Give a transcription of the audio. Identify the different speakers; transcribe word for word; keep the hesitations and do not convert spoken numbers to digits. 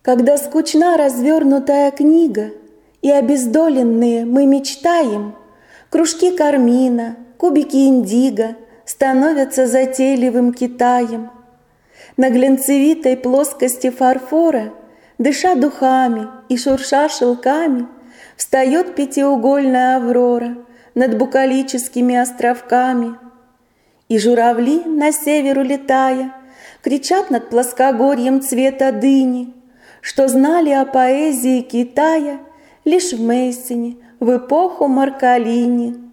Speaker 1: Когда скучна развернутая книга, и обездоленные мы мечтаем, кружки кармина, кубики индиго становятся затейливым Китаем. На глянцевитой плоскости фарфора, дыша духами и шурша шелками, встает пятиугольная аврора над букалическими островками. И журавли, на север улетая, кричат над плоскогорьем цвета дыни, что знали о поэзии Китая лишь в Мессине в эпоху Марколини.